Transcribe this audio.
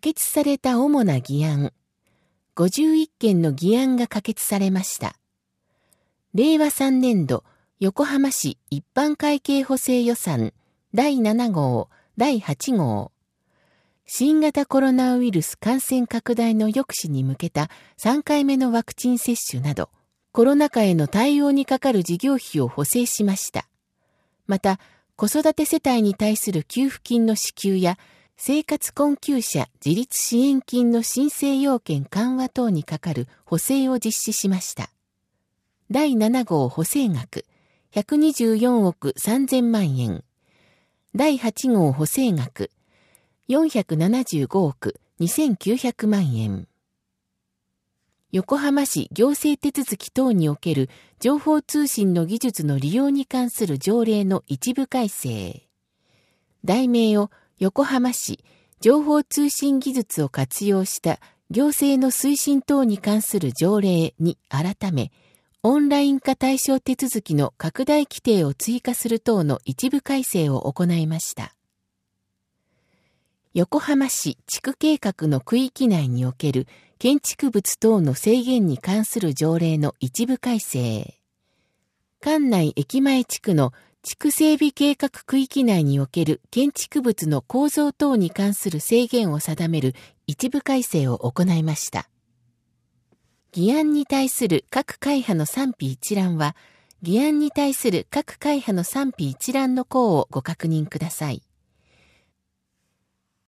決された主な議案。51件の議案が可決されました。令和3年度横浜市一般会計補正予算第7号、第8号。新型コロナウイルス感染拡大の抑止に向けた3回目のワクチン接種など、コロナ禍への対応にかかる事業費を補正しました。また、子育て世帯に対する給付金の支給や、生活困窮者自立支援金の申請要件緩和等にかかる補正を実施しました。第7号補正額、124億3000万円。第8号補正額、475億2900万円。横浜市行政手続き等における情報通信の技術の利用に関する条例の一部改正。題名を横浜市情報通信技術を活用した行政の推進等に関する条例に改め、オンライン化対象手続きの拡大規定を追加する等の一部改正を行いました。横浜市地区計画の区域内における建築物等の制限に関する条例の一部改正。関内駅前地区の地区整備計画区域内における建築物の構造等に関する制限を定める一部改正を行いました。議案に対する各会派の賛否一覧は、議案に対する各会派の賛否一覧の項をご確認ください。